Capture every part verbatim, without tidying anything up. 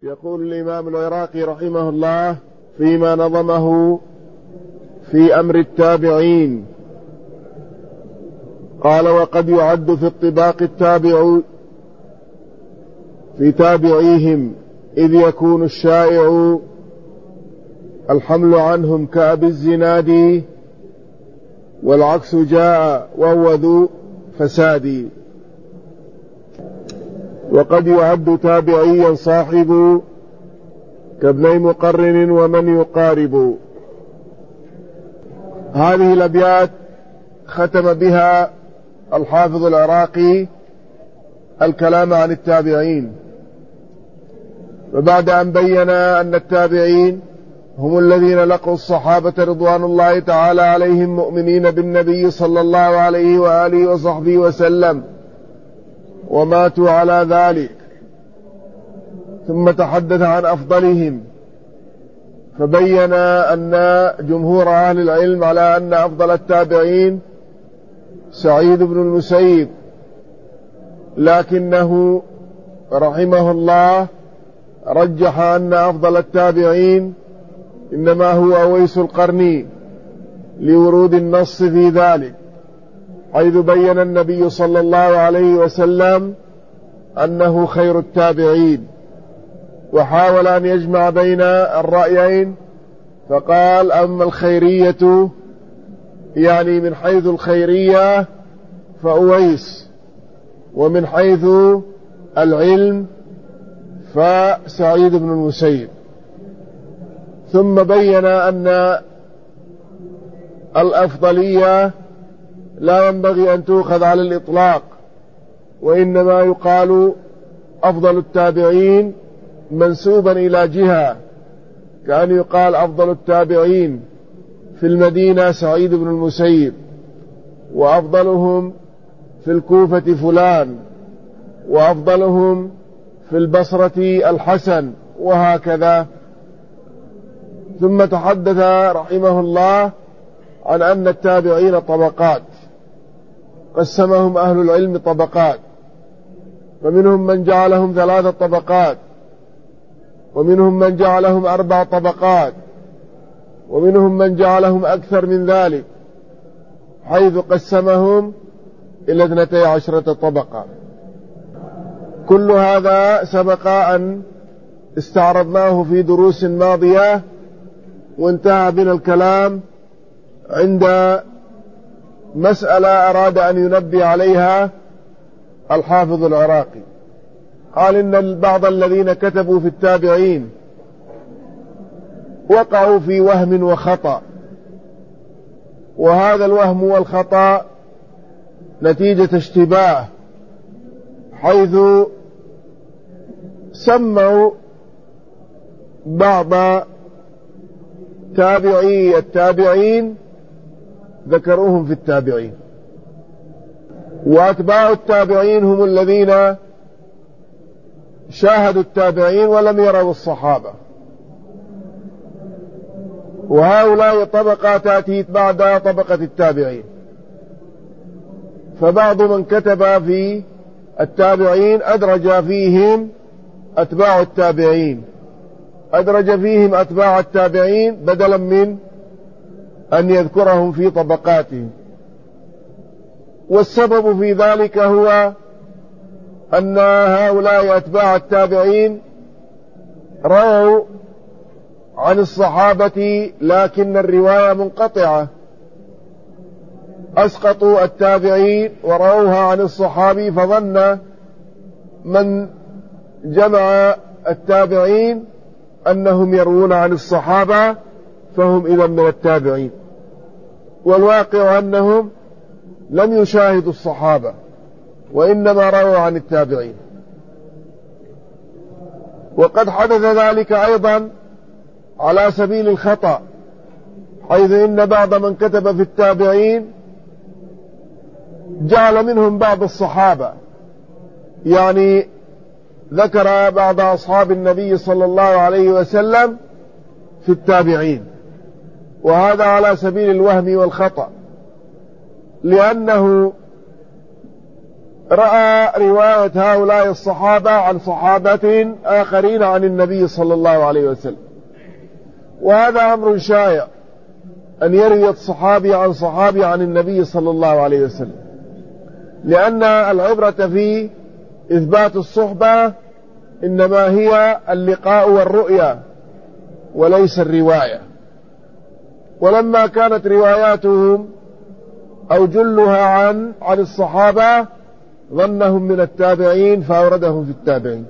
يقول الإمام العراقي رحمه الله فيما نظمه في أمر التابعين، قال: وقد يعد في الطباق التابع في تابعيهم، إذ يكون الشائع الحمل عنهم كأبي الزناد، والعكس جاء وهو ذو فساد. وقد يعد تابعيا صاحب كابن مقرن ومن يقارب. هذه الأبيات ختم بها الحافظ العراقي الكلام عن التابعين، وبعد أن بين أن التابعين هم الذين لقوا الصحابة رضوان الله تعالى عليهم مؤمنين بالنبي صلى الله عليه وآله وصحبه وسلم وماتوا على ذلك، ثم تحدث عن أفضلهم، فبين أن جمهور أهل العلم على أن أفضل التابعين سعيد بن المسيب، لكنه رحمه الله رجح أن أفضل التابعين إنما هو أويس القرني لورود النص في ذلك، حيث بين النبي صلى الله عليه وسلم أنه خير التابعين، وحاول أن يجمع بين الرأيين فقال: أما الخيرية يعني من حيث الخيرية فأويس، ومن حيث العلم فسعيد بن المسيب. ثم بين أن الأفضلية لا ينبغي أن تؤخذ على الإطلاق، وإنما يقال أفضل التابعين منسوبا إلى جهة، كأن يقال أفضل التابعين في المدينة سعيد بن المسيب، وأفضلهم في الكوفة فلان، وأفضلهم في البصرة الحسن، وهكذا. ثم تحدث رحمه الله عن أن التابعين طبقات، قسمهم أهل العلم طبقات، فمنهم من جعلهم ثلاثة طبقات، ومنهم من جعلهم أربع طبقات، ومنهم من جعلهم أكثر من ذلك، حيث قسمهم إلى اثنتي عشرة طبقة. كل هذا سبق أن استعرضناه في دروس ماضية، وانتهى بنا الكلام عند مسألة أراد أن ينبه عليها الحافظ العراقي. قال إن بعض الذين كتبوا في التابعين وقعوا في وهم وخطأ، وهذا الوهم والخطأ نتيجة اشتباه، حيث سموا بعض تابعي التابعين ذكروهم في التابعين، وأتباع التابعين هم الذين شاهدوا التابعين ولم يروا الصحابة، وهؤلاء طبقة تأتي بعد طبقة التابعين. فبعض من كتب في التابعين أدرج فيهم أتباع التابعين، أدرج فيهم أتباع التابعين بدلا من أن يذكرهم في طبقاتهم. والسبب في ذلك هو أن هؤلاء أتباع التابعين رووا عن الصحابة لكن الرواية منقطعة، أسقطوا التابعين ورووها عن الصحابي، فظن من جمع التابعين أنهم يروون عن الصحابة فهم إذا من التابعين، والواقع أنهم لم يشاهدوا الصحابة وإنما رووا عن التابعين. وقد حدث ذلك أيضا على سبيل الخطأ، حيث إن بعض من كتب في التابعين جعل منهم بعض الصحابة، يعني ذكر بعض أصحاب النبي صلى الله عليه وسلم في التابعين، وهذا على سبيل الوهم والخطأ، لأنه رأى رواية هؤلاء الصحابة عن صحابة آخرين عن النبي صلى الله عليه وسلم، وهذا أمر شائع أن يروي الصحابي عن صحابي عن النبي صلى الله عليه وسلم، لأن العبرة في إثبات الصحبة إنما هي اللقاء والرؤية وليس الرواية. ولما كانت رواياتهم أو جلها عن عن الصحابة ظنهم من التابعين فأوردهم في التابعين.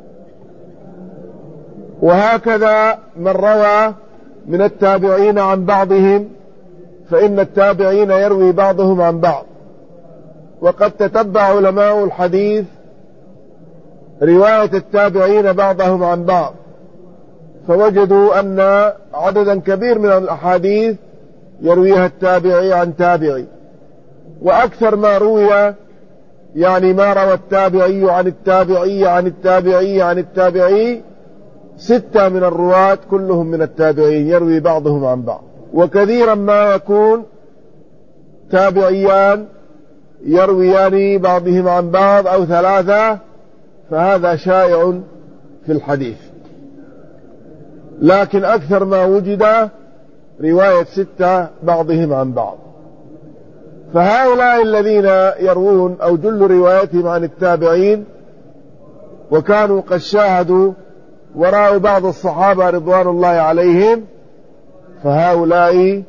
وهكذا من روى من التابعين عن بعضهم فإن التابعين يروي بعضهم عن بعض. وقد تتبع علماء الحديث رواية التابعين بعضهم عن بعض، فوجدوا أن عددا كبير من الأحاديث يرويها التابعي عن تابعي، وأكثر ما روي يعني ما روى التابعي عن التابعي عن التابعي عن التابعي ستة من الرواة كلهم من التابعين يروي بعضهم عن بعض. وكثيرا ما يكون تابعيان يرويان بعضهم عن بعض أو ثلاثة، فهذا شائع في الحديث. لكن أكثر ما وجد رواية ستة بعضهم عن بعض. فهؤلاء الذين يروون أو جل روايتهم عن التابعين وكانوا قد شاهدوا ورأوا بعض الصحابة رضوان الله عليهم، فهؤلاء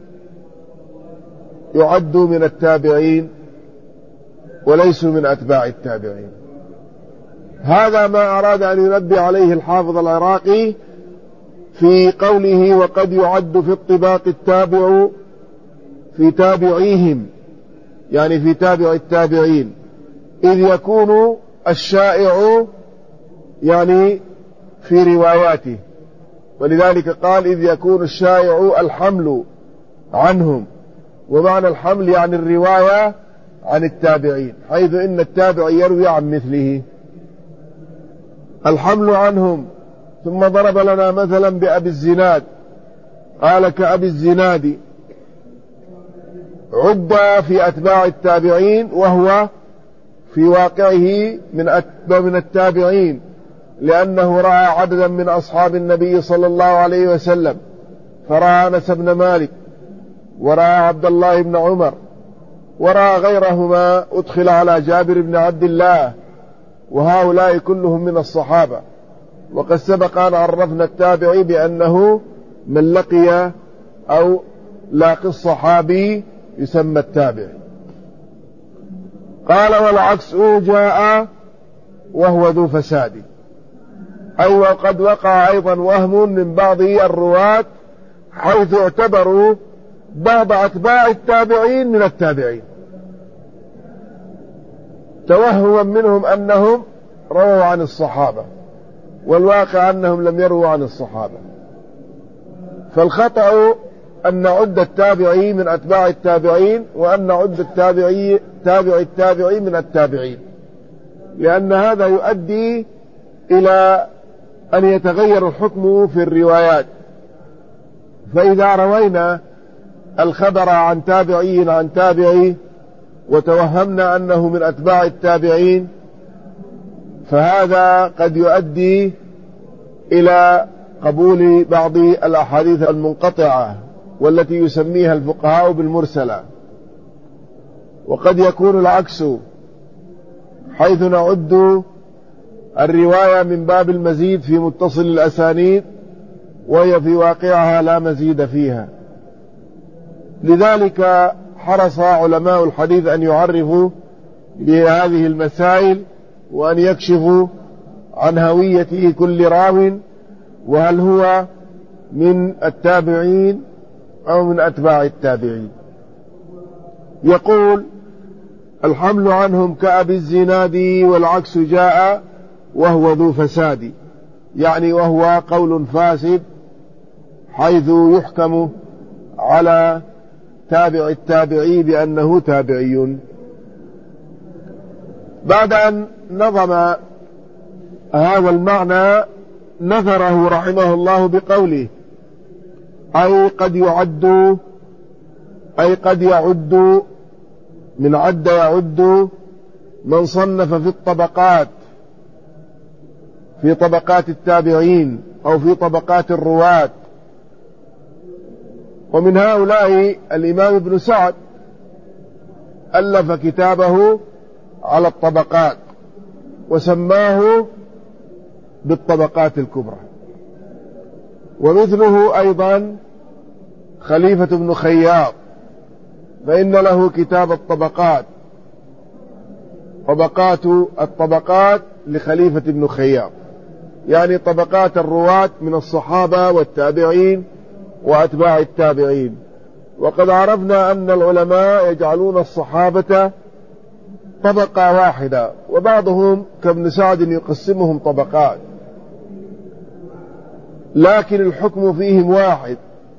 يعدوا من التابعين وليسوا من أتباع التابعين. هذا ما أراد أن ينبه عليه الحافظ العراقي في قوله وقد يعد في الطباق التابع في تابعيهم، يعني في تابع التابعين، إذ يكون الشائع يعني في رواياته. ولذلك قال إذ يكون الشائع الحمل عنهم، ومعنى الحمل يعني الرواية عن التابعين، حيث إن التابع يروي عن مثله. الحمل عنهم. ثم ضرب لنا مثلا بأبي الزناد، قال كأبي الزناد عد في أتباع التابعين وهو في واقعه من من التابعين، لأنه رأى عددا من أصحاب النبي صلى الله عليه وسلم، فرأى أنس بن مالك ورأى عبد الله بن عمر ورأى غيرهما أدخل على جابر بن عبد الله، وهؤلاء كلهم من الصحابة. وقد سبق أن عرفنا التابعي بأنه من لقي أو لاقي الصحابي يسمى التابعي. قال والعكس جاء وهو ذو فساد، أي وقد وقع أيضا وهم من بعض الرواة حيث اعتبروا بعض أتباع التابعين من التابعين، توهما منهم أنهم رووا عن الصحابة، والواقع أنهم لم يروا عن الصحابة. فالخطأ أن نعد التابعي من أتباع التابعين، وأن نعد التابعي تابع التابعي من التابعين، لأن هذا يؤدي إلى أن يتغير الحكم في الروايات. فإذا روينا الخبر عن تابعي عن تابعي وتوهمنا أنه من أتباع التابعين، فهذا قد يؤدي إلى قبول بعض الأحاديث المنقطعة والتي يسميها الفقهاء بالمرسلة. وقد يكون العكس، حيث نعد الرواية من باب المزيد في متصل الأسانيد وهي في واقعها لا مزيد فيها. لذلك حرص علماء الحديث أن يعرفوا بهذه المسائل وأن يكشفوا عن هوية كل راو، وهل هو من التابعين أو من أتباع التابعين. يقول الحمل عنهم كأبي الزناد والعكس جاء وهو ذو فساد، يعني وهو قول فاسد، حيث يحكم على تابع التابعي بأنه تابعي. بعد أن نظم هذا المعنى نثره رحمه الله بقوله أي قد يعد، أي قد يعد من عد يعد من صنف في الطبقات، في طبقات التابعين أو في طبقات الرواة، ومن هؤلاء الإمام ابن سعد ألف كتابه على الطبقات وسماه بالطبقات الكبرى. ومثله أيضا خليفة بن خياط، فإن له كتاب الطبقات، طبقات الطبقات لخليفة بن خياط، يعني طبقات الرواة من الصحابة والتابعين وأتباع التابعين. وقد عرفنا أن العلماء يجعلون الصحابة طبقة واحدة، وبعضهم كابن سعد يقسمهم طبقات، لكن الحكم فيهم واحد،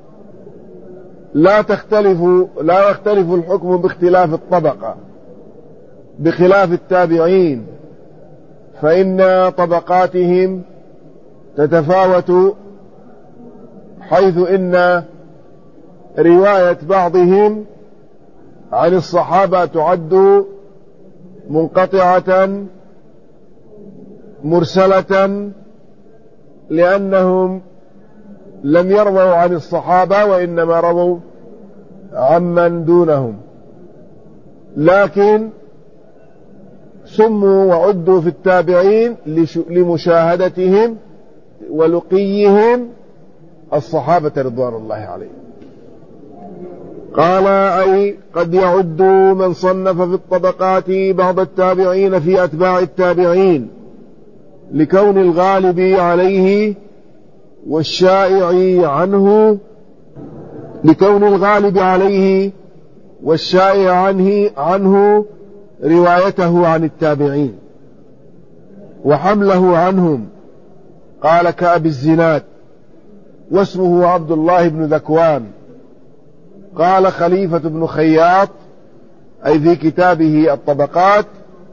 لا تختلف لا يختلف الحكم باختلاف الطبقة، بخلاف التابعين فإن طبقاتهم تتفاوت، حيث إن رواية بعضهم عن الصحابة تعد منقطعة مرسلة، لأنهم لم يرووا عن الصحابة وإنما رووا عمن دونهم، لكن سموا وعدوا في التابعين لمشاهدتهم ولقيهم الصحابة رضوان الله عليهم. قال أي قد يعد من صنف في الطبقات بعض التابعين في أتباع التابعين لكون الغالب عليه والشائع عنه لكون الغالب عليه والشائع عنه عنه روايته عن التابعين وحمله عنهم. قال كأبي الزناد واسمه عبد الله بن ذكوان. قال خليفة بن خياط أي في كتابه الطبقات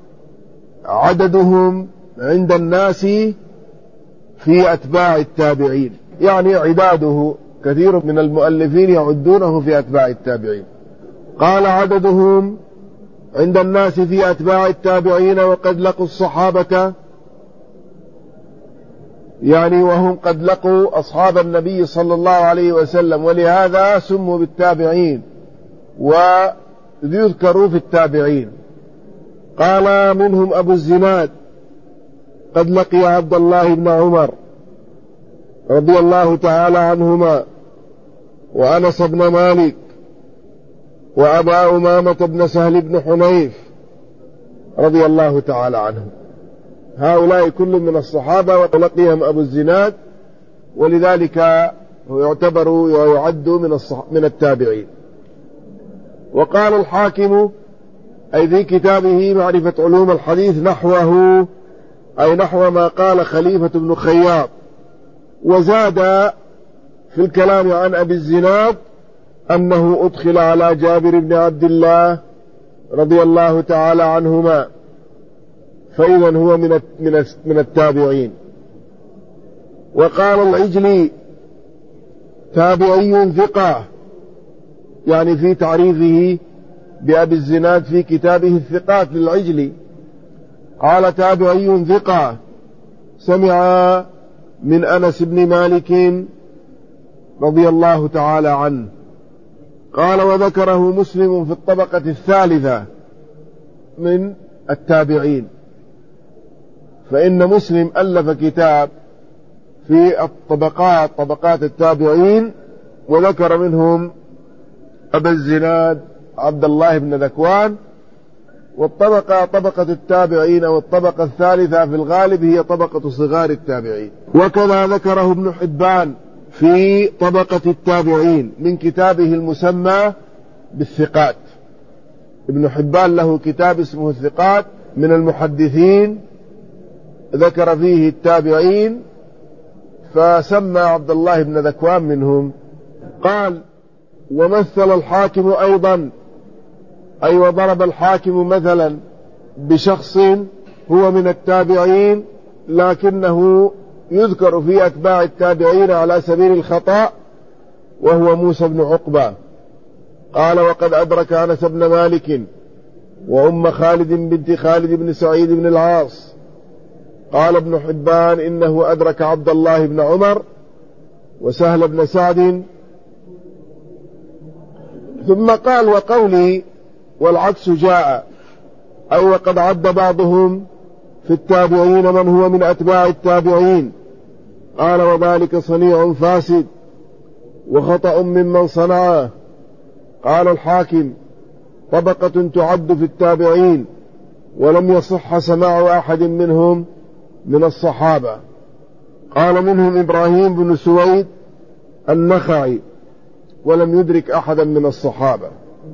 عددهم عند الناس في أتباع التابعين، يعني عداده كثير من المؤلفين يعدونه في أتباع التابعين. قال عددهم عند الناس في أتباع التابعين وقد لقوا الصحابة، يعني وهم قد لقوا أصحاب النبي صلى الله عليه وسلم، ولهذا سموا بالتابعين وذكروا في التابعين. قال منهم أبو الزناد قد لقي عبد الله بن عمر رضي الله تعالى عنهما وأنس بن مالك وأبا أمامة بن سهل بن حنيف رضي الله تعالى عنهم. هؤلاء كل من الصحابة ولقيهم أبو الزناد، ولذلك يعتبر ويعد من, من التابعين. وقال الحاكم أي في كتابه معرفة علوم الحديث نحوه أي نحو ما قال خليفة بن خياط، وزاد في الكلام عن أبي الزناد أنه أدخل على جابر بن عبد الله رضي الله تعالى عنهما، فإذا هو من من التابعين. وقال العجلي تابعي ثقة، يعني في تعريفه بأبي الزناد في كتابه الثقات للعجلي قال تابعي ثقة سمع من أنس بن مالك رضي الله تعالى عنه. قال وذكره مسلم في الطبقة الثالثة من التابعين، فإن مسلم ألف كتاب في الطبقات طبقات التابعين وذكر منهم أبا الزناد عبد الله بن ذكوان. والطبقة طبقة التابعين والطبقة الثالثة في الغالب هي طبقة صغار التابعين. وكذا ذكره ابن حبان في طبقة التابعين من كتابه المسمى بالثقات. ابن حبان له كتاب اسمه الثقات من المحدثين، ذكر فيه التابعين فسمى عبد الله بن ذكوان منهم. قال ومثل الحاكم أيضا أي وضرب الحاكم مثلا بشخص هو من التابعين لكنه يذكر في أتباع التابعين على سبيل الخطأ، وهو موسى بن عقبة. قال وقد أدرك أنس بن مالك وأم خالد بنت خالد بن سعيد بن العاص. قال ابن حبان إنه أدرك عبد الله بن عمر وسهل بن سعد. ثم قال وقولي والعكس جاء، أي وقد عد بعضهم في التابعين من هو من أتباع التابعين. قال وذلك صنيع فاسد وخطأ ممن صنعه. قال الحاكم طبقة تعد في التابعين ولم يصح سماع أحد منهم من الصحابة. قال منهم إبراهيم بن سويد النخعي ولم يدرك أحدا من الصحابة،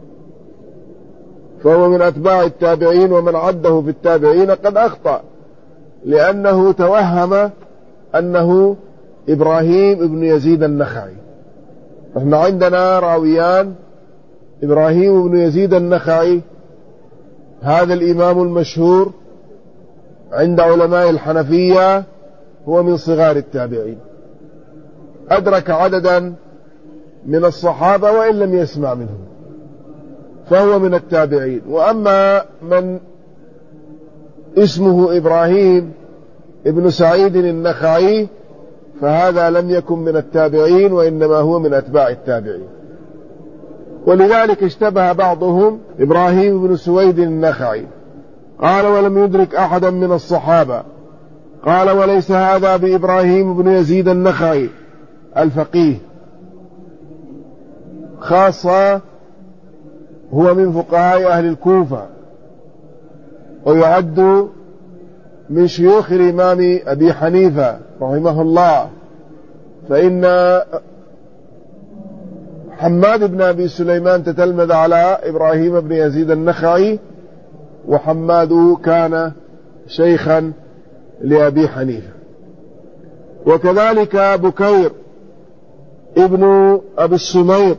فهو من أتباع التابعين، ومن عده في التابعين قد أخطأ لأنه توهم أنه إبراهيم بن يزيد النخعي. احنا عندنا راويان، إبراهيم بن يزيد النخعي هذا الإمام المشهور عند علماء الحنفية هو من صغار التابعين، أدرك عددا من الصحابة وإن لم يسمع منهم، فهو من التابعين. وأما من اسمه إبراهيم ابن سعيد النخعي فهذا لم يكن من التابعين وإنما هو من أتباع التابعين، ولذلك اشتبه بعضهم إبراهيم بن سويد النخعي. قال ولم يدرك أحدا من الصحابة. قال وليس هذا بإبراهيم بن يزيد النخعي الفقيه، خاصة هو من فقهاء أهل الكوفة ويعد من شيوخ الإمام أبي حنيفة رحمه الله، فإن حماد بن أبي سليمان تتلمذ على إبراهيم بن يزيد النخعي، وحماد كان شيخا لأبي حنيفة. وكذلك بكير ابن أبي السمير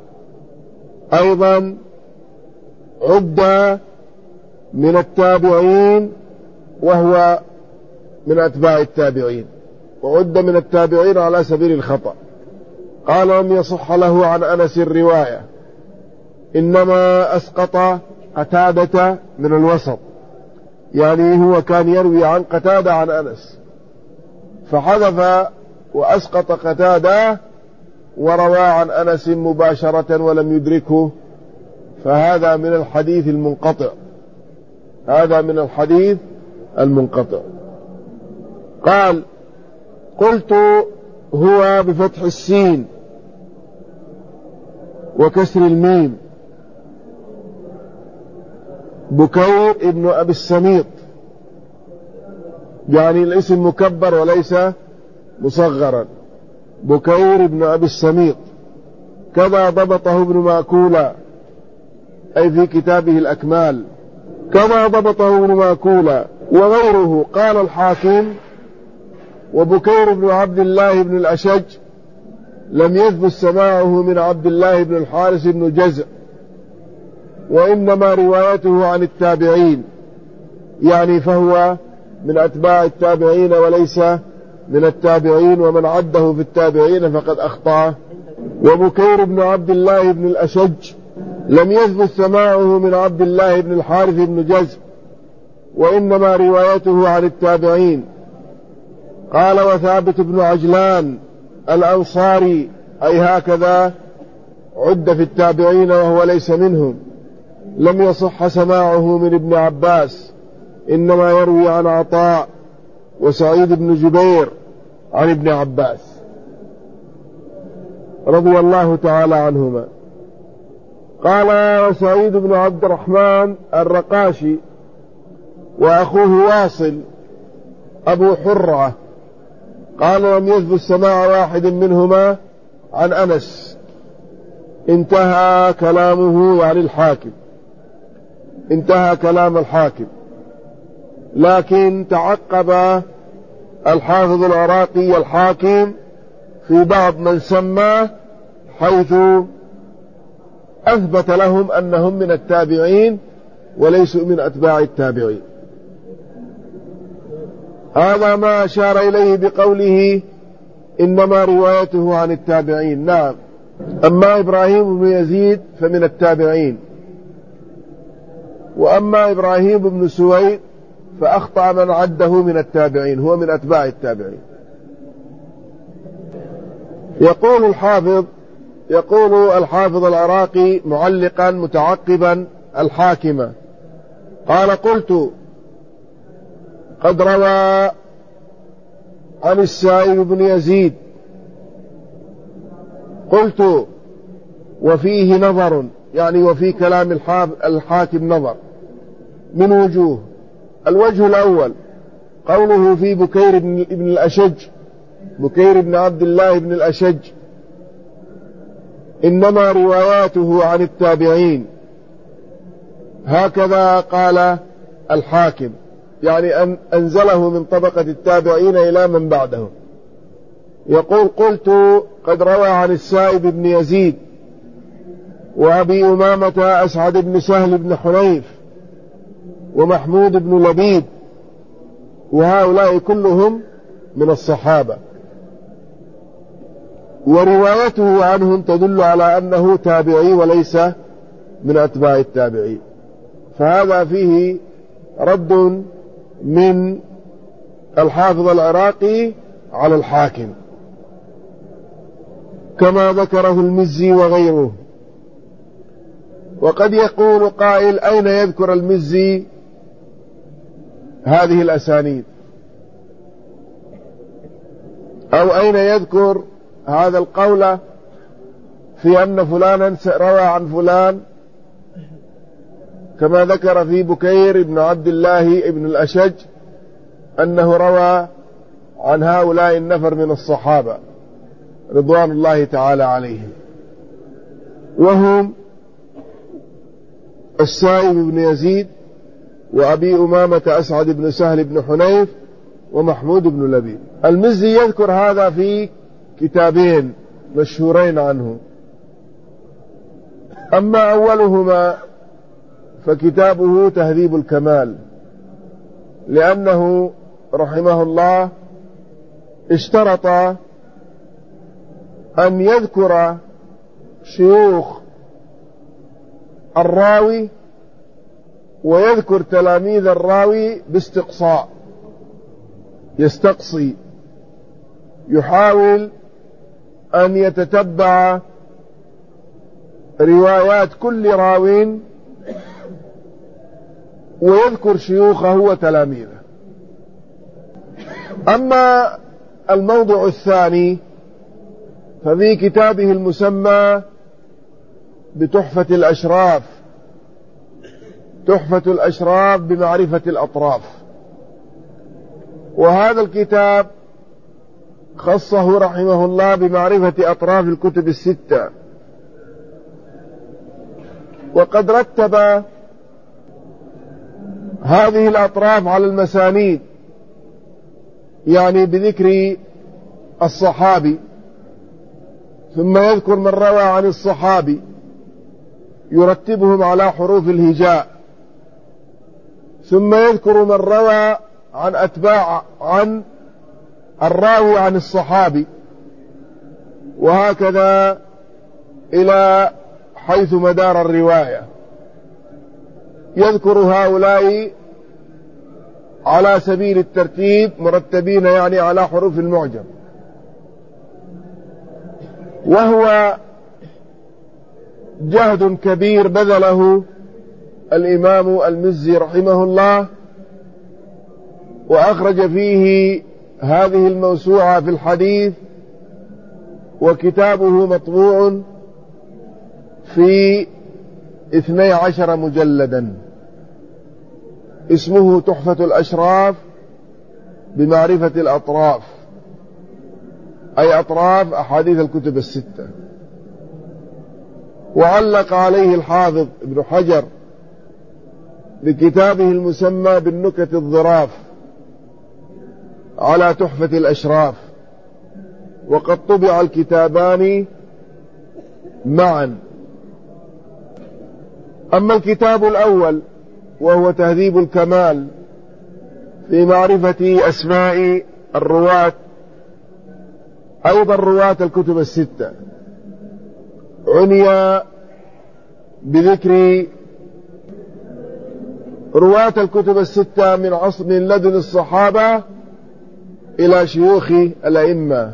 أيضا عد من التابعين وهو من أتباع التابعين، وعد من التابعين على سبيل الخطأ. قال لم يصح له عن أنس الرواية، إنما أسقط قتادة من الوسط، يعني هو كان يروي عن قتادة عن أنس فحذف وأسقط قتادة وروى عن أنس مباشرة ولم يدركه، فهذا من الحديث المنقطع، هذا من الحديث المنقطع. قال قلت هو بفتح السين وكسر الميم بكير ابن أبي السميط، يعني الاسم مكبر وليس مصغرا، بكير ابن أبي السميط. كذا ضبطه ابن ماكولة أي في كتابه الأكمال، كما ضبطه ابن ماكولة وغيره. قال الحاكم وبكير بن عبد الله بن الأشج لم يثبت سماعه من عبد الله بن الحارث بن جزء، وإنما روايته عن التابعين، يعني فهو من أتباع التابعين وليس من التابعين، ومن عده في التابعين فقد أخطأ. وبكير بن عبد الله بن الأشج لم يثبت سماعه من عبد الله بن الحارث بن جزء، وإنما روايته عن التابعين. قال وثابت بن عجلان الأنصاري أي هكذا عد في التابعين وهو ليس منهم، لم يصح سماعه من ابن عباس، إنما يروي عن عطاء وسعيد بن جبير عن ابن عباس رضي الله تعالى عنهما. قال وسعيد بن عبد الرحمن الرقاشي وأخوه واصل أبو حرة قال لم يثبت سماع واحد منهما عن أنس. انتهى كلامه يعني الحاكم، انتهى كلام الحاكم، لكن تعقب الحافظ العراقي الحاكم في بعض من سماه، حيث أثبت لهم أنهم من التابعين وليسوا من أتباع التابعين. هذا ما أشار إليه بقوله إنما روايته عن التابعين. نعم، أما إبراهيم بن يزيد فمن التابعين، وأما إبراهيم بن سويد فأخطأ من عده من التابعين، هو من أتباع التابعين. يقول الحافظ يقول الحافظ العراقي معلقا متعقبا الحاكمة، قال: قلت: قد روى عن السائب بن يزيد. قلت: وفيه نظر، يعني وفي كلام الحاكم نظر من وجوه. الوجه الأول قوله في بكير بن الأشج، بكير بن عبد الله بن الأشج، إنما رواياته عن التابعين، هكذا قال الحاكم، يعني أن أنزله من طبقة التابعين إلى من بعدهم. يقول: قلت: قد روى عن السائب بن يزيد وأبي أمامة أسعد بن سهل بن حنيف ومحمود بن لبيد، وهؤلاء كلهم من الصحابة، وروايته عنهم تدل على أنه تابعي وليس من أتباع التابعين، فهذا فيه رد من الحافظ العراقي على الحاكم، كما ذكره المزي وغيره. وقد يقول قائل: أين يذكر المزي هذه الأسانيد، أو أين يذكر هذا القول في أن فلانا روى عن فلان، كما ذكر في بكير بن عبد الله بن الأشج أنه روى عن هؤلاء النفر من الصحابة رضوان الله تعالى عليهم، وهم السائب بن يزيد وأبي أمامة أسعد بن سهل بن حنيف ومحمود بن لبيد. المزي يذكر هذا في كتابين مشهورين عنه، أما أولهما فكتابه تهذيب الكمال، لأنه رحمه الله اشترط أن يذكر شيوخ الراوي ويذكر تلاميذ الراوي باستقصاء، يستقصي، يحاول أن يتتبع روايات كل راو ويذكر شيوخه وتلاميذه. أما الموضع الثاني ففي كتابه المسمى بتحفة الأشراف، تحفة الأشراف بمعرفة الأطراف، وهذا الكتاب خصه رحمه الله بمعرفة أطراف الكتب الستة، وقد رتب هذه الأطراف على المسانيد، يعني بذكر الصحابي، ثم يذكر من روى عن الصحابي يرتبهم على حروف الهجاء، ثم يذكر من روى عن أتباع عن الراوي عن الصحابي، وهكذا إلى حيث مدار الرواية، يذكر هؤلاء على سبيل الترتيب مرتبين، يعني على حروف المعجم. وهو جهد كبير بذله الإمام المزي رحمه الله، وأخرج فيه هذه الموسوعة في الحديث، وكتابه مطبوع في اثني عشر مجلدا، اسمه تحفة الأشراف بمعرفة الأطراف، أي أطراف أحاديث الكتب الستة. وعلق عليه الحافظ ابن حجر بكتابه المسمى بالنكت الظراف على تحفة الأشراف، وقد طبع الكتابان معا. أما الكتاب الأول وهو تهذيب الكمال في معرفة أسماء الرواة، أيضا رواة الكتب الستة، عني بذكر رواة الكتب الستة من عصر من لدن الصحابة إلى شيوخ الأئمة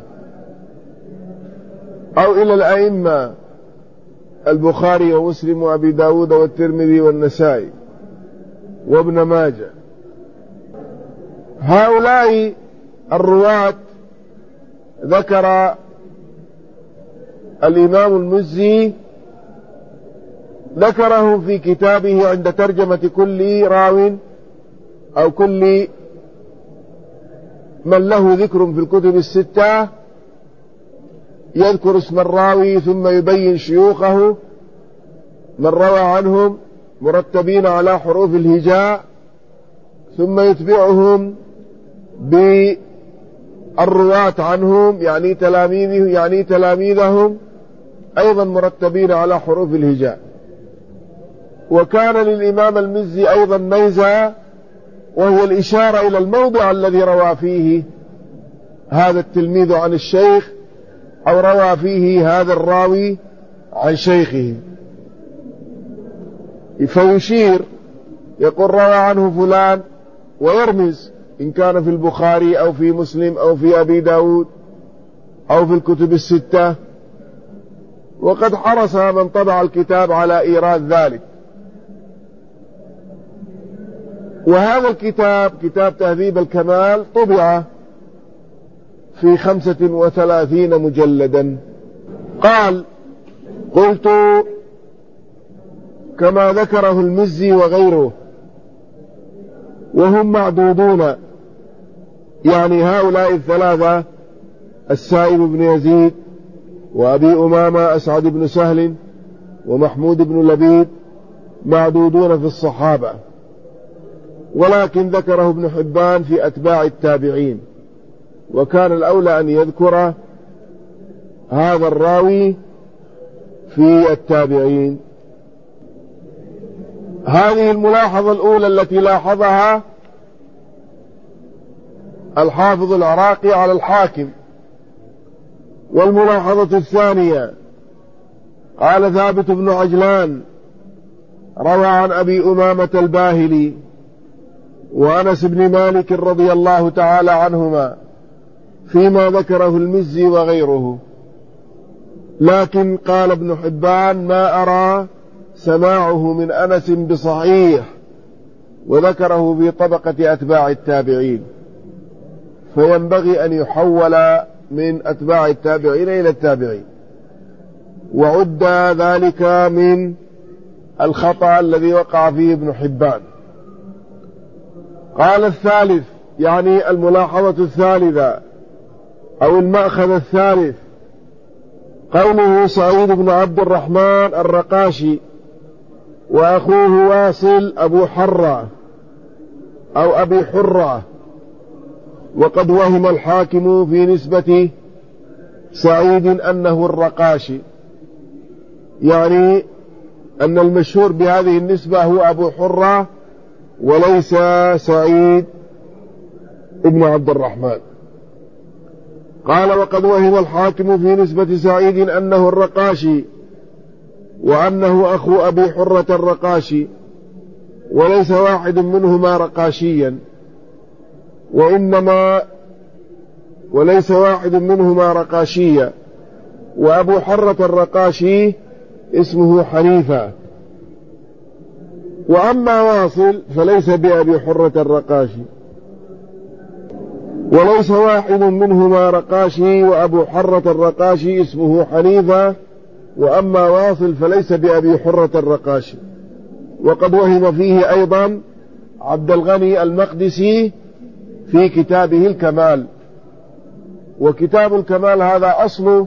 أو إلى الأئمة البخاري ومسلم وأبي داود والترمذي والنسائي وابن ماجه. هؤلاء الرواة ذكر الإمام المزي ذكرهم في كتابه عند ترجمة كل راو أو كل من له ذكر في الكتب الستة، يذكر اسم الراوي ثم يبين شيوخه من روى عنهم مرتبين على حروف الهجاء، ثم يتبعهم بالرواة عنهم يعني تلاميذه يعني تلاميذهم أيضا مرتبين على حروف الهجاء. وكان للإمام المزي أيضا ميزة، وهي الإشارة إلى الموضع الذي روى فيه هذا التلميذ عن الشيخ أو روى فيه هذا الراوي عن شيخه، فيشير يقول روى عنه فلان ويرمز إن كان في البخاري أو في مسلم أو في أبي داود أو في الكتب الستة. وقد حرص من طبع الكتاب على إيراد ذلك. وهذا الكتاب كتاب تهذيب الكمال طبع في خمسة وثلاثين مجلدا. قال: قلت كما ذكره المزي وغيره وهم معدودون، يعني هؤلاء الثلاثة السائب بن يزيد وأبي أمامة أسعد بن سهل ومحمود بن لبيد معدودون في الصحابة، ولكن ذكره ابن حبان في أتباع التابعين، وكان الأولى أن يذكر هذا الراوي في التابعين. هذه الملاحظة الأولى التي لاحظها الحافظ العراقي على الحاكم. والملاحظة الثانية قال ثابت بن عجلان روى عن أبي أمامة الباهلي وأنس بن مالك رضي الله تعالى عنهما فيما ذكره المزي وغيره، لكن قال ابن حبان ما أرى سماعه من أنس بصحيح، وذكره في طبقة أتباع التابعين، فينبغي أن يحول من أتباع التابعين إلى التابعين، وعد ذلك من الخطأ الذي وقع فيه ابن حبان. قال الثالث يعني الملاحظة الثالثة أو المأخذ الثالث قوله سعيد بن عبد الرحمن الرقاشي وأخوه واصل أبو حرة أو أبي حرة، وقد وهم الحاكم في نسبة سعيد أنه الرقاشي، يعني أن المشهور بهذه النسبة هو أبو حرة وليس سعيد ابن عبد الرحمن. قال وقد وهم الحاكم في نسبة سعيد أنه الرقاشي وأنه أخو أبي حرة الرقاشي، وليس واحد منهما رقاشيا، وإنما وليس واحد منهما رقاشيا، وأبو حرة الرقاشي اسمه حنيفة. وأما واصل فليس بأبي حرة الرقاشي، وليس واحد منهما رقاشي، وأبو حرة الرقاشي اسمه حنيفة، وأما واصل فليس بأبي حرة الرقاشي. وقد وهم فيه أيضا عبد الغني المقدسي في كتابه الكمال، وكتاب الكمال هذا أصل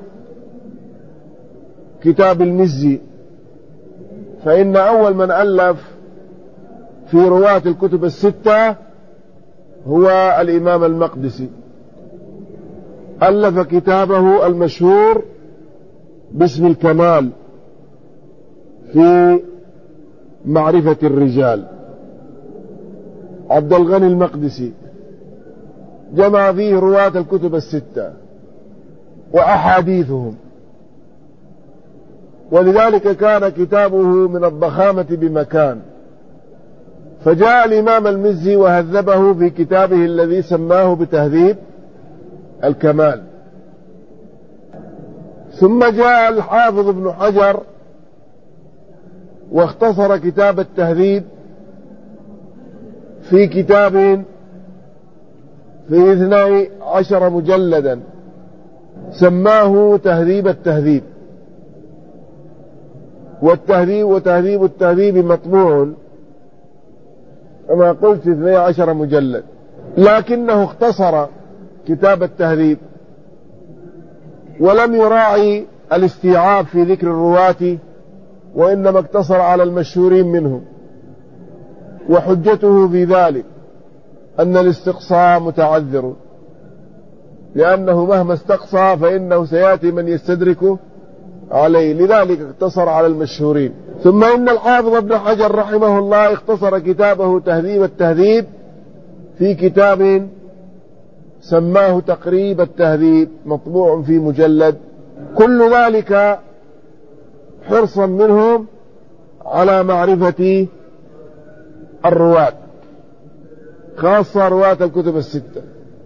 كتاب المزي، فإن أول من ألف في رواة الكتب الستة هو الإمام المقدسي، ألف كتابه المشهور باسم الكمال في معرفة الرجال. عبد الغني المقدسي جمع فيه رواة الكتب الستة وأحاديثهم، ولذلك كان كتابه من الضخامة بمكان، فجاء الإمام المزي وهذبه في كتابه الذي سماه بتهذيب الكمال. ثم جاء الحافظ ابن حجر واختصر كتاب التهذيب في كتاب في اثني عشر مجلدا سماه تهذيب التهذيب. والتهذيب وتهذيب التهذيب مطبوع كما قلت اثني عشر مجلد، لكنه اختصر كتاب التهذيب ولم يراعي الاستيعاب في ذكر الرواة، وإنما اقتصر على المشهورين منهم. وحجته في ذلك أن الاستقصاء متعذر، لأنه مهما استقصى فإنه سيأتي من يستدركه عليه، لذلك اقتصر على المشهورين. ثم إن الحافظ ابن حجر رحمه الله اختصر كتابه تهذيب التهذيب في كتاب سماه تقريب التهذيب مطبوع في مجلد. كل ذلك حرصا منهم على معرفة الرواة، خاصة رواة الكتب الستة.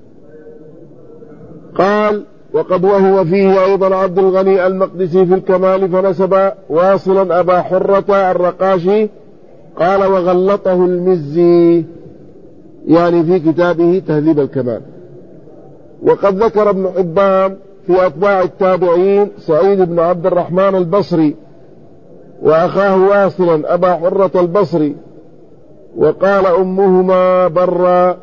قال: وقد وهو فيه أيضا عبد الغني المقدسي في الكمال، فنسب واصلا أبا حرة الرقاشي. قال: وغلطه المزي، يعني في كتابه تهذيب الكمال. وقد ذكر ابن حبان في أتباع التابعين سعيد بن عبد الرحمن البصري وأخاه واصلا أبا حرة البصري، وقال: أمهما برا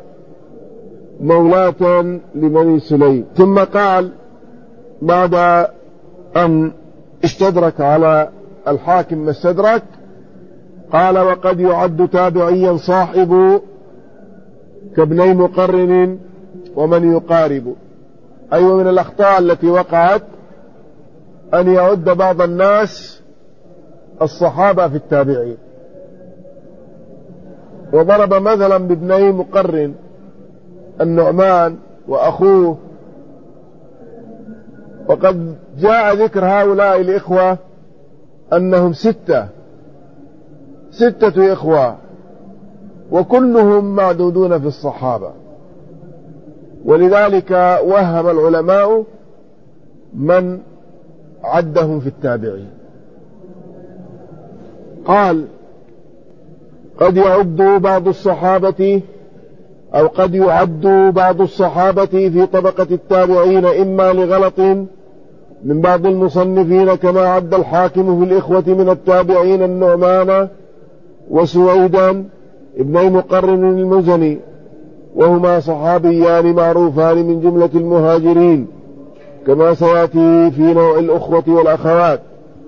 مولاة لبني سليم. ثم قال بعد أن استدرك على الحاكم ما استدرك، قال: وقد يعد تابعيا صاحب كابني مقرن ومن يقارب. أي أيوة، من الأخطاء التي وقعت أن يعد بعض الناس الصحابة في التابعين، وضرب مثلا بابني مقرن النعمان وأخوه. وقد جاء ذكر هؤلاء الإخوة أنهم ستة ستة إخوة وكلهم معدودون في الصحابة، ولذلك وهم العلماء من عدهم في التابعين. قال: قد يعد بعض الصحابة أو قد يعد بعض الصحابة في طبقة التابعين إما لغلط من بعض المصنفين، كما عد الحاكم في الإخوة من التابعين النعمان وسويدا ابني مقرن المزني، وهما صحابيان معروفان من جملة المهاجرين، كما سيأتي في نوع الأخوة والأخوات.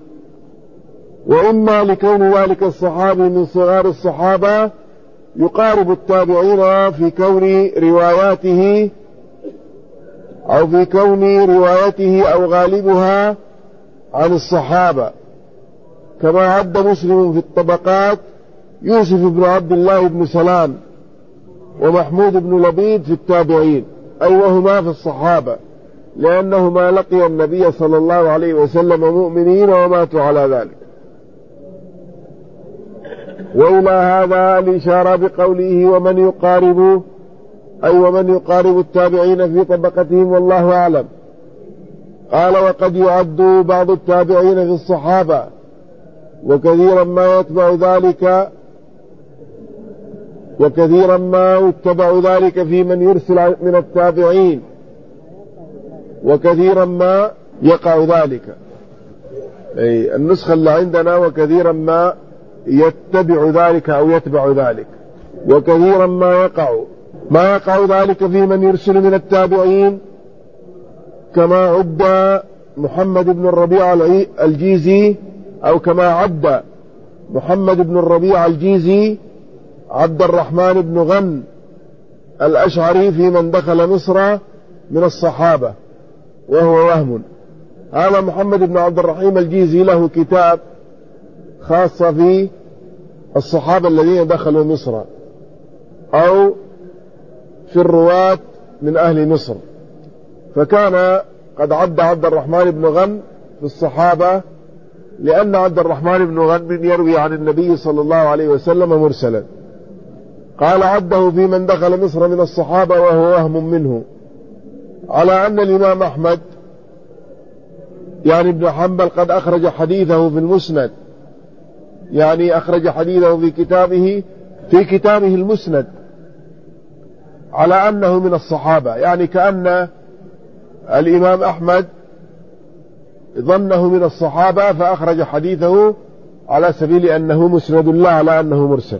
وإما لكون ذلك الصحابي من صغار الصحابة يقارب التابعين في كون رواياته أو في كون روايته أو غالبها عن الصحابة، كما عد مسلم في الطبقات يوسف بن عبد الله بن سلام ومحمود بن لبيد في التابعين، أي وهما في الصحابة، لأنهما لقي النبي صلى الله عليه وسلم مؤمنين وماتوا على ذلك. وإلى هذا الإشارة بقوله ومن يقارب، أي ومن يقارب التابعين في طبقتهم، والله أعلم. قال: وقد يعد بعض التابعين في الصحابة، وكثيرا ما يتبع ذلك وكثيرا ما يتبع ذلك في من يرسل من التابعين، وكثيرا ما يقع ذلك. أي النسخة اللي عندنا وكثيرا ما يتبع ذلك أو يتبع ذلك، وكثيرا ما يقع ما يقع ذلك في من يرسل من التابعين، كما عد محمد بن الربيع الجيزي، أو كما عد محمد بن الربيع الجيزي عبد الرحمن بن غن الأشعري في من دخل مصر من الصحابة، وهو وهم. هذا محمد بن عبد الرحيم الجيزي له كتاب خاصة في الصحابة الذين دخلوا مصر أو في الرواة من أهل مصر، فكان قد عد عبد الرحمن بن غن في الصحابة، لأن عبد الرحمن بن غن يروي عن النبي صلى الله عليه وسلم مرسلا، قال عده في من دخل مصر من الصحابة وهو وهم منه، على أن الإمام أحمد يعني ابن حنبل قد أخرج حديثه في المسند، يعني أخرج حديثه في كتابه في كتابه المسند على أنه من الصحابة، يعني كأن الإمام أحمد ظنه من الصحابة فأخرج حديثه على سبيل أنه مسند لا على أنه مرسل.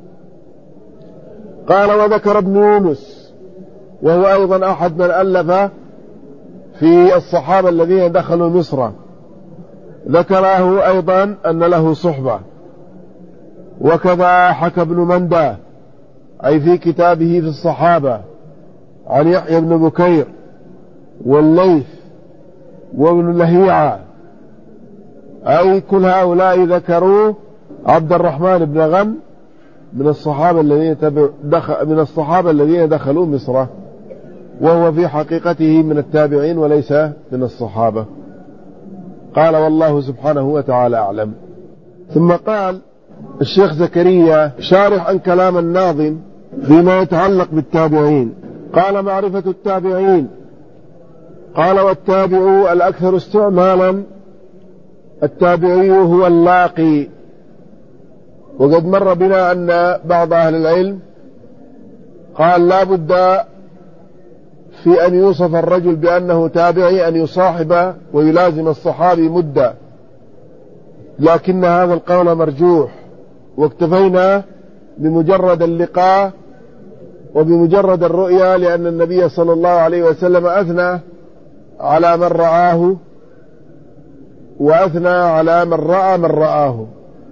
قال وذكر ابن يونس وهو أيضا أحد من ألف في الصحابة الذين دخلوا مصر، ذكره أيضا أن له صحبة. وكذا حكى ابن مندى أي في كتابه في الصحابة عن يحيى بن بكير والليث وابن لهيعة، أي كل هؤلاء ذكروا عبد الرحمن بن غم من الصحابة الذين دخل من الصحابة الذين دخلوا مصر، وهو في حقيقته من التابعين وليس من الصحابة. قال والله سبحانه وتعالى أعلم. ثم قال الشيخ زكريا شارحا كلام الناظم فيما يتعلق بالتابعين، قال معرفة التابعين. قال والتابع الأكثر استعمالا التابعي هو اللاقي. وقد مر بنا أن بعض أهل العلم قال لا بد في أن يوصف الرجل بأنه تابعي أن يصاحب ويلازم الصحابي مدة، لكن هذا القول مرجوح، واكتفينا بمجرد اللقاء وبمجرد الرؤيا، لأن النبي صلى الله عليه وسلم أثنى على من رآه وأثنى على من رأى من رآه،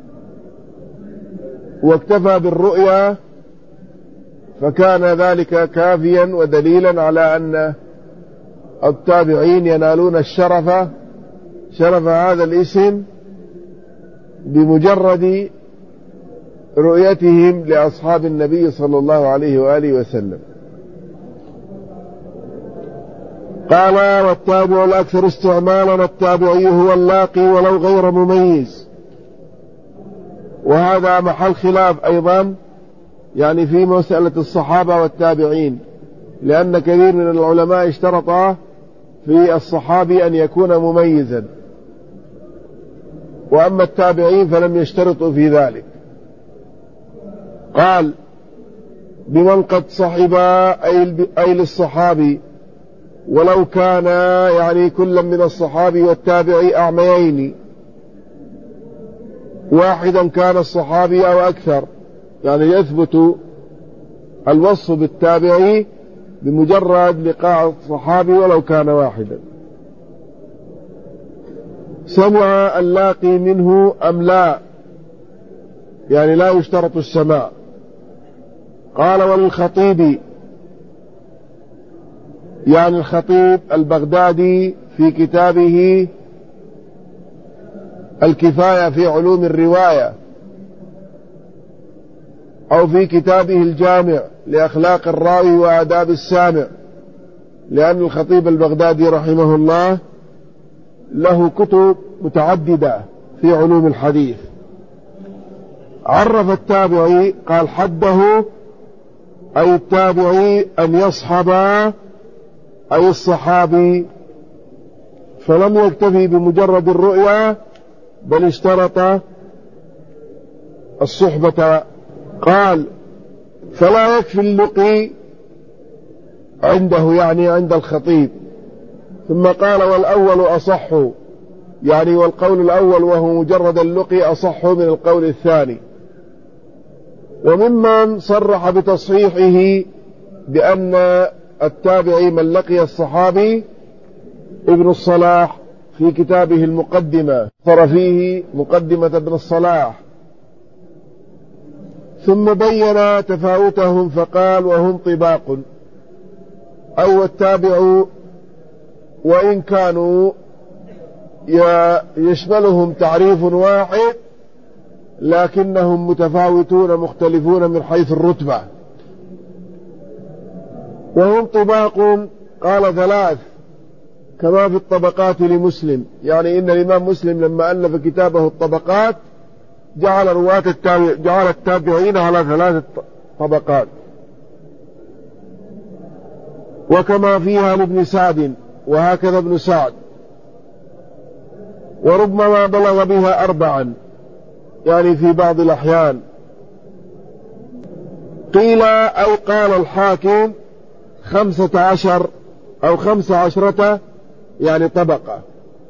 واكتفى بالرؤيا، فكان ذلك كافيا ودليلا على أن التابعين ينالون الشرف شرف هذا الاسم بمجرد رؤيتهم لأصحاب النبي صلى الله عليه وآله وسلم. قال والتابع الأكثر استعمالا التابعي هو اللاقي ولو غير مميز. وهذا محل خلاف أيضا يعني في مسألة الصحابة والتابعين، لأن كثير من العلماء اشترط في الصحابي أن يكون مميزا، وأما التابعين فلم يشترطوا في ذلك. قال بمن قد صحب أي للصحابي ولو كان يعني كل من الصحابي والتابعي أعميين، واحدا كان الصحابي أو أكثر، يعني يثبت الوصف بالتابعي بمجرد لقاء الصحابي ولو كان واحدا. سمع اللاقي منه أم لا، يعني لا يشترط السماع. قال وللخطيب، يعني الخطيب البغدادي في كتابه الكفاية في علوم الرواية، أو في كتابه الجامع لأخلاق الراوي وآداب السامع، لأن الخطيب البغدادي رحمه الله له كتب متعددة في علوم الحديث. عرف التابعي قال حده أي التابعي أن يصحب أي الصحابي، فلم يكتفي بمجرد الرؤيا بل اشترط الصحبة. قال فلا يكفي اللقي عنده، يعني عند الخطيب. ثم قال والأول أصح، يعني والقول الأول وهو مجرد اللقي أصح من القول الثاني. وممن صرح بتصحيحه بأن التابعي من لقي الصحابي ابن الصلاح في كتابه المقدمة، صار فيه مقدمة ابن الصلاح، ثم بين تفاوتهم فقال وهم طباق، أي والتابع وإن كانوا يشملهم تعريف واحد لكنهم متفاوتون مختلفون من حيث الرتبة. وهم طباق قال ثلاث كما في الطبقات لمسلم، يعني إن الإمام مسلم لما ألف كتابه الطبقات جعل رواة التابع جعل التابعين على ثلاثة طبقات، وكما فيها لابن سعد وهكذا ابن سعد، وربما بلغ بها أربعا يعني في بعض الأحيان. قيل أو قال الحاكم خمسة عشر أو خمس عشرة يعني طبقة،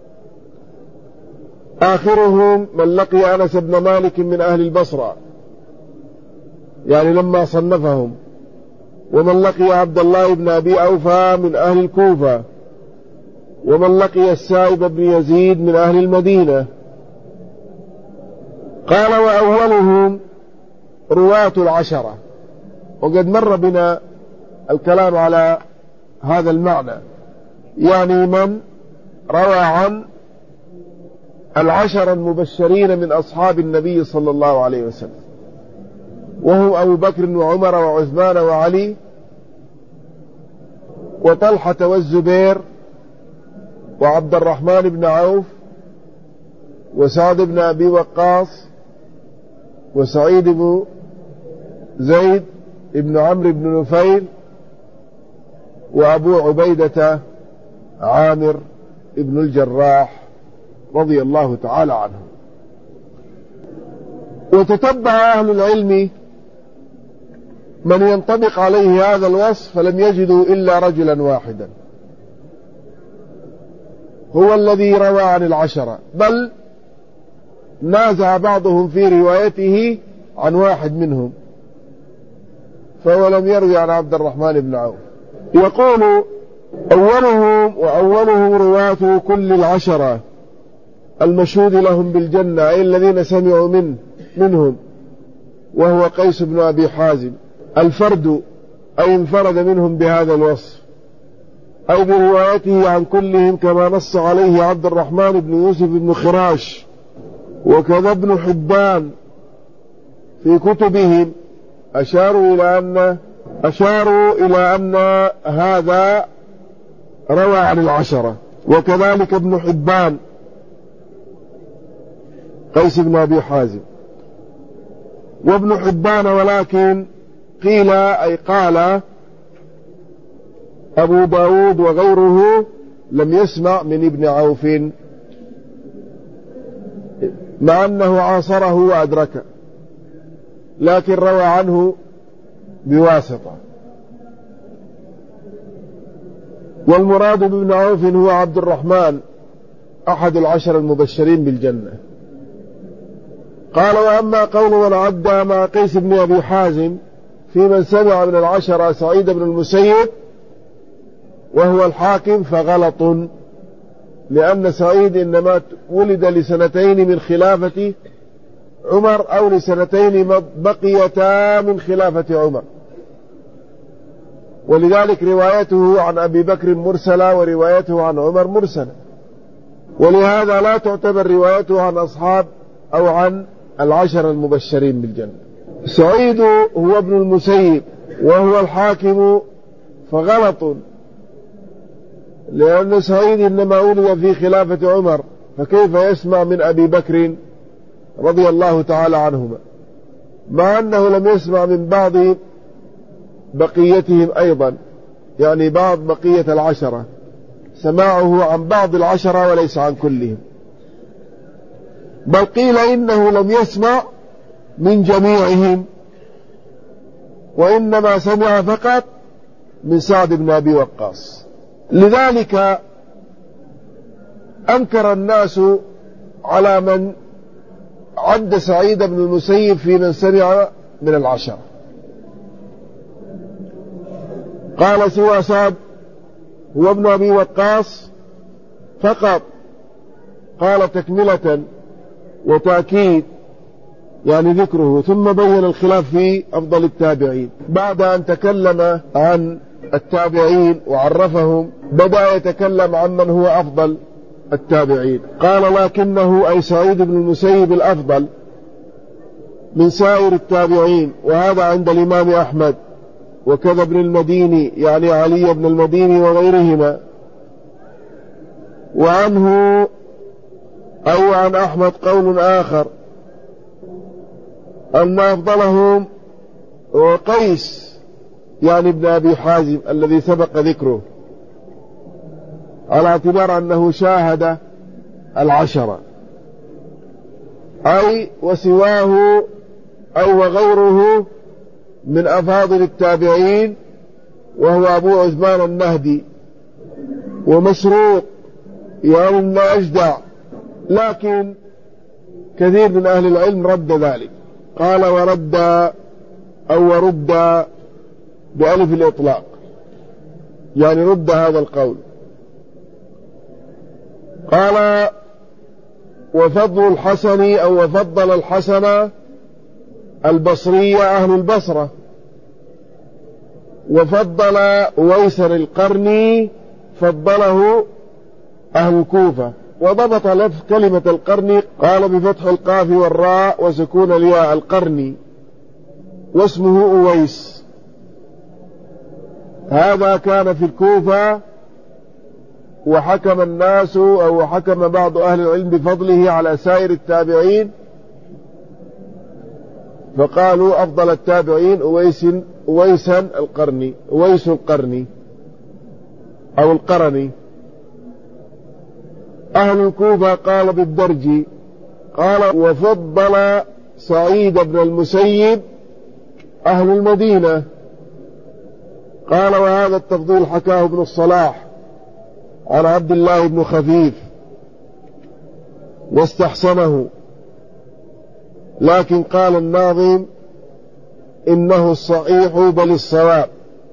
آخرهم من لقي أنس بن مالك من أهل البصرة يعني لما صنفهم، ومن لقي عبد الله بن أبي أوفى من أهل الكوفة، ومن لقي السائب بن يزيد من أهل المدينة. قال وأولهم رواة العشرة، وقد مر بنا الكلام على هذا المعنى، يعني من روى عن العشر المبشرين من أصحاب النبي صلى الله عليه وسلم، وهم أبو بكر وعمر وعثمان وعلي وطلحة والزبير وعبد الرحمن بن عوف وسعد بن أبي وقاص وسعيد بن زيد بن عمرو بن نفيل وأبو عبيدة عامر بن الجراح رضي الله تعالى عنه. وتتبع أهل العلم من ينطبق عليه هذا الوصف فلم يجدوا إلا رجلا واحدا هو الذي روى عن العشرة، بل نازع بعضهم في روايته عن واحد منهم، فهو لم يروي عن عبد الرحمن بن عوف. يقول أولهم وأولهم رواة كل العشرة المشهود لهم بالجنة، أي الذين سمعوا منه منهم، وهو قيس بن أبي حازم الفرد، أي انفرد منهم بهذا الوصف، أو بروايته عن كلهم كما نص عليه عبد الرحمن بن يوسف بن خراش وكذا ابن حبان في كتبهم، أشاروا إلى أن أشاروا إلى أن هذا روى عن العشرة. وكذلك ابن حبان قيس بن أبي حازم وابن حبان، ولكن قيل أي قال أبو داود وغيره لم يسمع من ابن عوف، مع أنه عاصره وأدركه، لكن روى عنه بواسطة. والمراد بابن عوف هو عبد الرحمن أحد العشر المبشرين بالجنة. قال وأما قول من عدى مع قيس بن أبي حازم في من سمع من العشرة سعيد بن المسيب وهو الحاكم فغلط، لأن سعيد إنما ولد لسنتين من خلافة عمر أو لسنتين بقيتا من خلافة عمر، ولذلك روايته عن أبي بكر مرسلة وروايته عن عمر مرسلة، ولهذا لا تعتبر روايته عن أصحاب أو عن العشر المبشرين بالجنة. سعيد هو ابن المسيب وهو الحاكم فغلط، لأن سعيد إنما ولد في خلافة عمر، فكيف يسمع من أبي بكر رضي الله تعالى عنهما، مع أنه لم يسمع من بعض بقيتهم أيضا، يعني بعض بقية العشرة، سماعه عن بعض العشرة وليس عن كلهم، بل قيل إنه لم يسمع من جميعهم، وإنما سمع فقط من سعد بن أبي وقاص. لذلك أنكر الناس على من عد سعيد بن المسيب في من سمع من العشرة، قال سوى سعد هو ابن أبي وقاص فقط، قال تكملة وتأكيد يعني ذكره، ثم بين الخلاف في أفضل التابعين. بعد أن تكلم عن التابعين وعرفهم بدأ يتكلم عن من هو أفضل التابعين. قال لكنه أي سعيد بن المسيب الأفضل من سائر التابعين، وهذا عند الإمام أحمد وكذا ابن المديني يعني علي بن المديني وغيرهما. وعنه أو عن أحمد قول آخر أن أفضلهم وقيس يعني ابن أبي حازم الذي سبق ذكره، على اعتبار أنه شاهد العشرة، أي وسواه أو وغيره من أفاضل التابعين، وهو أبو عثمان النهدي ومسروق يعني ابن أجدع، لكن كثير من أهل العلم رد ذلك، قال ورد أو ورد بألف الإطلاق، يعني رد هذا القول. قال وفضل الحسن أو وفضل الحسن البصري أهل البصرة، وفضل ويسر القرني فضله أهل الكوفة. وضبط لف كلمة القرني، قال بفتح القاف والراء وسكون الياء القرني، واسمه أويس. هذا كان في الكوفة، وحكم الناس أو حكم بعض أهل العلم بفضله على سائر التابعين، فقالوا أفضل التابعين أويس أويسا القرني، أويس القرني أو القرني. أهل الكوفة قال بالدرج. قال وفضل سعيد بن المسيب أهل المدينة. قال وهذا التفضيل حكاه ابن الصلاح عن عبد الله بن خفيف واستحسنه، لكن قال الناظم إنه الصحيح بل الصواب،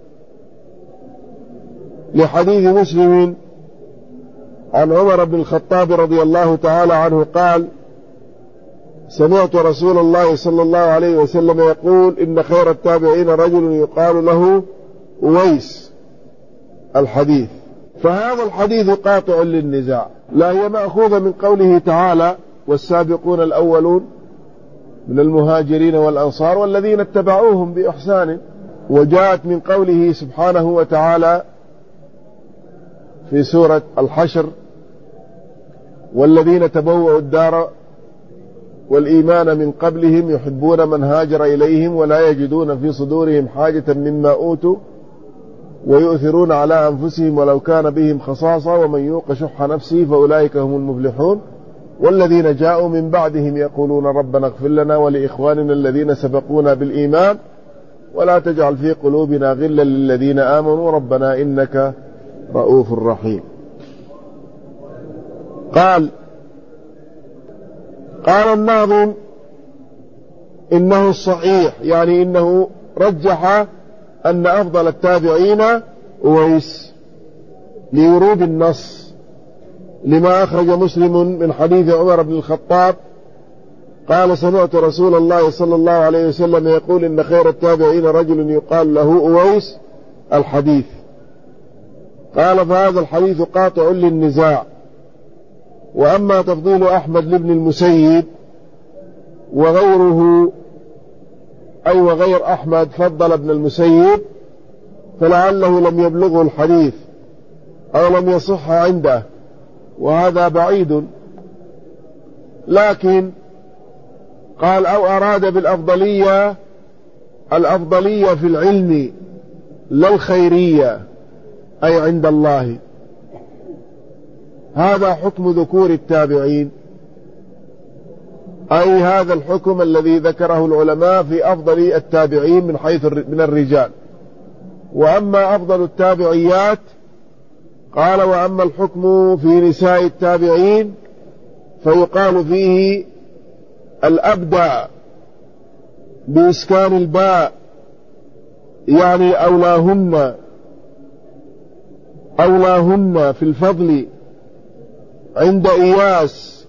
لحديث مسلم عن عمر بن الخطاب رضي الله تعالى عنه قال سمعت رسول الله صلى الله عليه وسلم يقول إن خير التابعين رجل يقال له أويس الحديث. فهذا الحديث قاطع للنزاع، لا هي مأخوذة من قوله تعالى والسابقون الأولون من المهاجرين والأنصار والذين اتبعوهم بإحسان، وجاءت من قوله سبحانه وتعالى في سورة الحشر والذين تبوأوا الدار والإيمان من قبلهم يحبون من هاجر إليهم ولا يجدون في صدورهم حاجة مما أوتوا ويؤثرون على أنفسهم ولو كان بهم خصاصة ومن يوق شح نفسه فأولئك هم المفلحون والذين جاءوا من بعدهم يقولون ربنا اغفر لنا ولإخواننا الذين سبقونا بالإيمان ولا تجعل في قلوبنا غلا للذين آمنوا ربنا إنك رؤوف رحيم. قال قال الناظم إنه الصحيح، يعني إنه رجح أن أفضل التابعين أويس لورود النص لما أخرج مسلم من حديث عمر بن الخطاب قال سمعت رسول الله صلى الله عليه وسلم يقول إن خير التابعين رجل يقال له أويس الحديث. قال فهذا الحديث قاطع للنزاع. وأما تفضيل أحمد لابن المسيب وغيره أي وغير أحمد فضل ابن المسيب فلعله لم يبلغه الحديث أو لم يصح عنده، وهذا بعيد. لكن قال أو أراد بالأفضلية الأفضلية في العلم لا الخيرية أي عند الله. هذا حكم ذكور التابعين، أي هذا الحكم الذي ذكره العلماء في أفضل التابعين من حيث من الرجال. وأما أفضل التابعيات قال وأما الحكم في نساء التابعين فيقال فيه الأبدع بإسكان الباء، يعني أولاهن أولاهن في الفضل عند إياس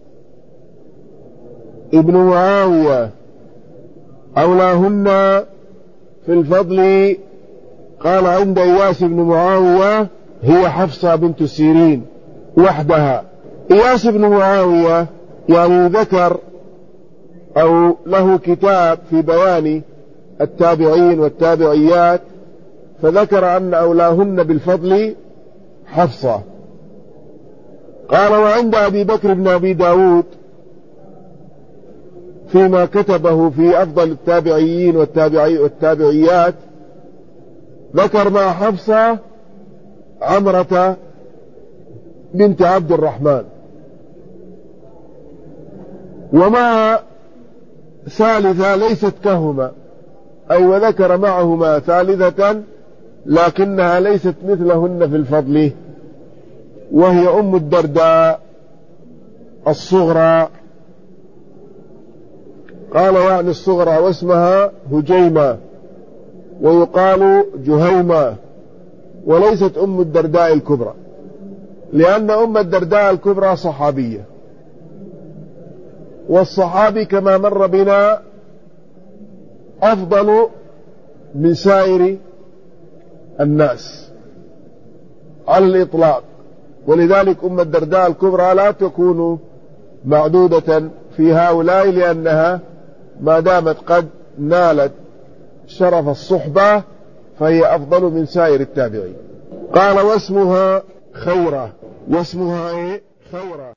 ابن معاوية، أولاهن في الفضل قال عند إياس ابن معاوية هي حفصة بنت سيرين وحدها. إياس ابن معاوية يعني ذكر أو له كتاب في بيان التابعين والتابعيات، فذكر أن أولاهن بالفضل حفصة. قال وعند أبي بكر بن أبي داود في فيما كتبه في أفضل التابعيين والتابعي والتابعيات، ذكر مع حفصة عمرة بنت عبد الرحمن، ومع ثالثة ليست كهما، أي وذكر معهما ثالثة لكنها ليست مثلهن في الفضل، وهي أم الدرداء الصغرى. قال يعني الصغرى، واسمها هجيمة ويقال جهيمة، وليست أم الدرداء الكبرى، لأن أم الدرداء الكبرى صحابية، والصحابي كما مر بنا أفضل من سائر الناس على الإطلاق، ولذلك أم الدرداء الكبرى لا تكون معدودة في هؤلاء، لأنها ما دامت قد نالت شرف الصحبة فهي أفضل من سائر التابعين. قال واسمها خيرة، واسمها إيه؟ خيرة.